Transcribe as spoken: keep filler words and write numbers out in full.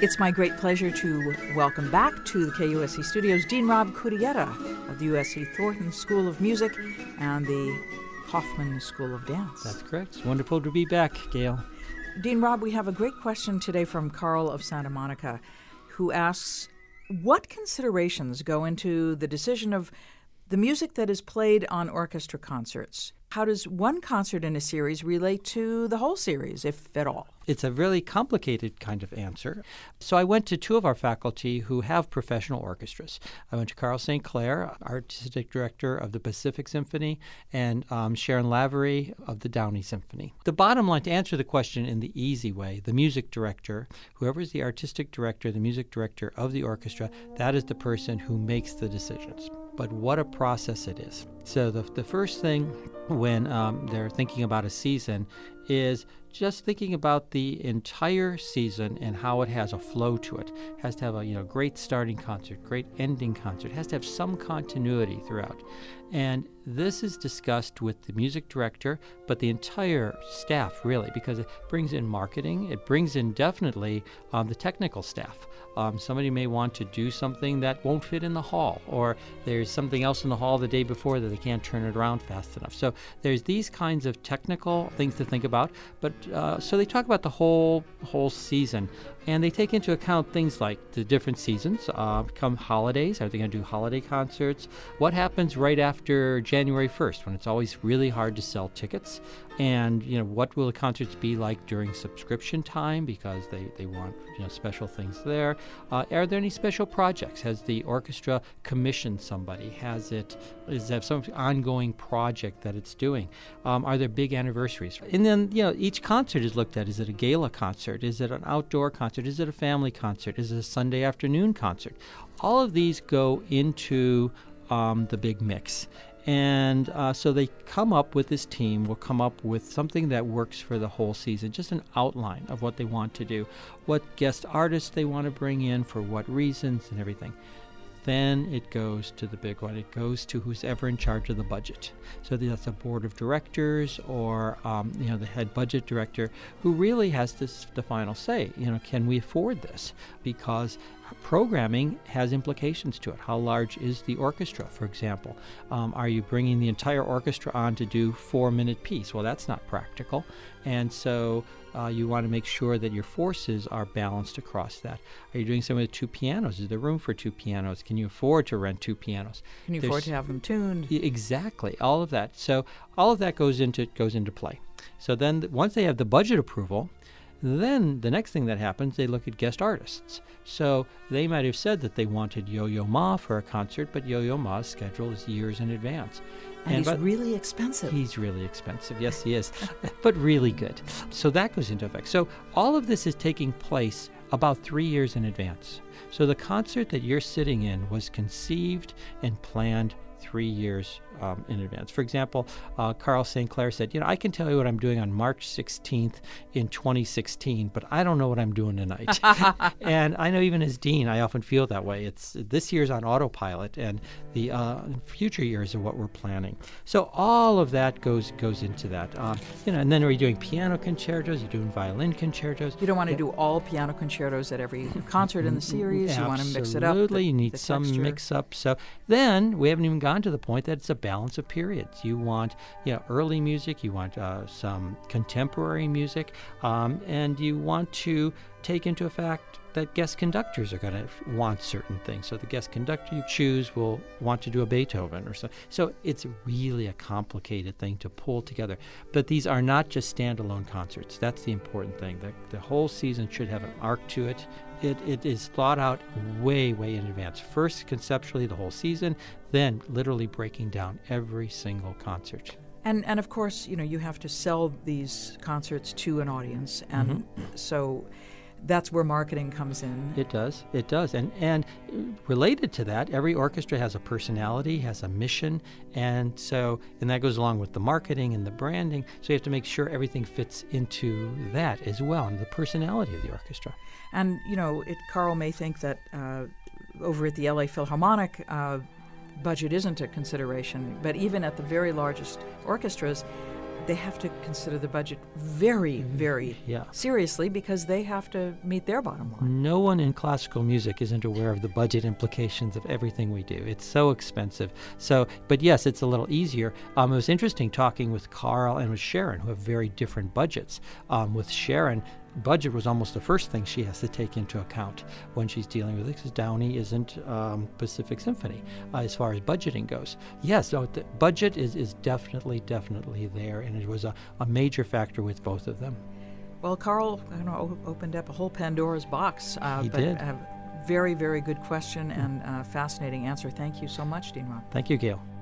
It's my great pleasure to welcome back to the K U S C studios Dean Rob Cudietta of the U S C Thornton School of Music and the Hoffman School of Dance. That's correct. It's wonderful to be back, Gail. Dean Rob, we have a great question today from Carl of Santa Monica, who asks, what considerations go into the decision of the music that is played on orchestra concerts? How does one concert in a series relate to the whole series, if at all? It's a really complicated kind of answer. So I went to two of our faculty who have professional orchestras. I went to Carl Saint Clair, artistic director of the Pacific Symphony, and um, Sharon Lavery of the Downey Symphony. The bottom line, to answer the question in the easy way, the music director, whoever is the artistic director, the music director of the orchestra, that is the person who makes the decisions. But what a process it is. So the, the first thing when um, they're thinking about a season is just thinking about the entire season and how it has a flow to it. It has to have a you know great starting concert, great ending concert. It has to have some continuity throughout. And this is discussed with the music director, but the entire staff, really, because it brings in marketing. It brings in definitely um, the technical staff. Um, somebody may want to do something that won't fit in the hall, or there's something else in the hall the day before that they can't turn it around fast enough. So there's these kinds of technical things to think about. But uh, so they talk about the whole whole season, and they take into account things like the different seasons. Uh, come holidays, are they going to do holiday concerts? What happens right after January first, when it's always really hard to sell tickets? And you know, what will the concerts be like during subscription time, because they, they want you know special things there? Uh, are there any special projects? Has the orchestra commissioned somebody? Has it is there some ongoing project that it's doing? Um, are there big anniversaries? And then you know each concert is looked at. Is it a gala concert? Is it an outdoor concert? Is it a family concert? Is it a Sunday afternoon concert? All of these go into um, the big mix. And uh, so they come up with this team, will come up with something that works for the whole season, just an outline of what they want to do, what guest artists they want to bring in, for what reasons, and everything. Then it goes to the big one. It goes to who's ever in charge of the budget. So that's a board of directors or um, you know the head budget director who really has this, the final say. You know, can we afford this? Because programming has implications to it. How large is the orchestra, for example? Um, are you bringing the entire orchestra on to do four-minute piece? Well, that's not practical. And so uh, you want to make sure that your forces are balanced across that. Are you doing something with two pianos? Is there room for two pianos? Can you afford to rent two pianos? Can you There's, afford to have them tuned? Exactly. All of that. So all of that goes into goes into play. So then th- once they have the budget approval, then the next thing that happens, they look at guest artists. So they might have said that they wanted Yo-Yo Ma for a concert, but Yo-Yo Ma's schedule is years in advance. And, and he's but really expensive. He's really expensive. Yes, he is, but really good. So that goes into effect. So all of this is taking place about three years in advance. So the concert that you're sitting in was conceived and planned three years um, in advance. For example, uh, Carl Saint Clair said, you know, I can tell you what I'm doing on March sixteenth in twenty sixteen, but I don't know what I'm doing tonight. And I know even as dean, I often feel that way. It's this year's on autopilot, and the uh, future years are what we're planning. So all of that goes goes into that. Um, you know, and then are you doing piano concertos? You're doing violin concertos. You don't want to do all piano concertos at every concert in the series. Absolutely. You want to mix it up. Absolutely. The, You need the some texture. mix-up. So then we haven't even gone to the point that it's a balance of periods. You want you know, early music, you want uh, some contemporary music, um, and you want to take into effect that guest conductors are going to want certain things. So the guest conductor you choose will want to do a Beethoven or so. So it's really a complicated thing to pull together. But these are not just standalone concerts. That's the important thing. The, the whole season should have an arc to it. It, it is thought out way, way in advance. First, conceptually, the whole season, then literally breaking down every single concert. And and of course, you know, you have to sell these concerts to an audience, and Mm-hmm. so that's where marketing comes in. It does. It does. And and related to that, every orchestra has a personality, has a mission, and so and that goes along with the marketing and the branding. So you have to make sure everything fits into that as well, and the personality of the orchestra. And you know, it, Carl may think that uh, over at the L A Philharmonic, uh, budget isn't a consideration, but even at the very largest orchestras, they have to consider the budget very, very Yeah. seriously because they have to meet their bottom line. No one in classical music isn't aware of the budget implications of everything we do. It's so expensive. So, but yes, it's a little easier. Um, it was interesting talking with Carl and with Sharon, who have very different budgets. Um, with Sharon, budget was almost the first thing she has to take into account when she's dealing with it, because Downey isn't um, Pacific Symphony uh, as far as budgeting goes. Yes, so the budget is, is definitely, definitely there, and it was a, a major factor with both of them. Well, Carl, I don't know, opened up a whole Pandora's box. Uh, He but did. A very, very good question and uh, fascinating answer. Thank you so much, Dean Rob. Thank you, Gail.